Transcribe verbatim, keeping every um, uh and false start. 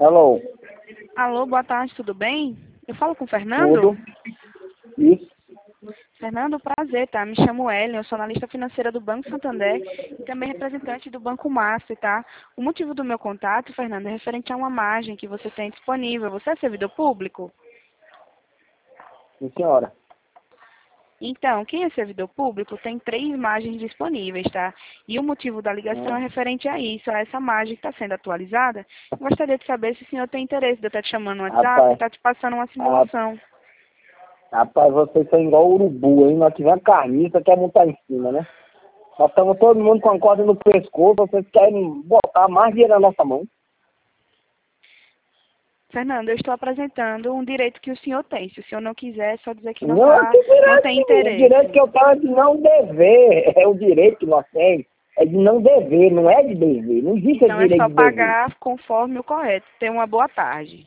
Hello. Alô, boa tarde, tudo bem? Eu falo com o Fernando? Tudo? Isso. Fernando, prazer, tá? Me chamo Ellen, eu sou analista financeira do Banco Santander e também representante do Banco Master, tá? O motivo do meu contato, Fernando, é referente a uma margem que você tem disponível. Você é servidor público? Sim, senhora. Então, quem é servidor público tem três margens disponíveis, tá? E o motivo da ligação é Hum. referente a isso, a essa margem que está sendo atualizada. Eu gostaria de saber se o senhor tem interesse de eu estar te chamando no WhatsApp e Rapaz, estar te passando uma ah, simulação. rapaz, vocês são igual urubu, hein? Nós tivemos carniça, quer montar em cima, né? Nós estamos todo mundo com a corda no pescoço, vocês querem botar mais dinheiro na nossa mão. Fernando, eu estou apresentando um direito que o senhor tem. Se o senhor não quiser, é só dizer que não, Não é tá, que não tem direito, o direito que interesse. eu tenho é de não dever. É o direito que nós temos. É de não dever, não é de dever. Não existe esse Então é direito só de dever. pagar conforme o correto. Tenha uma boa tarde.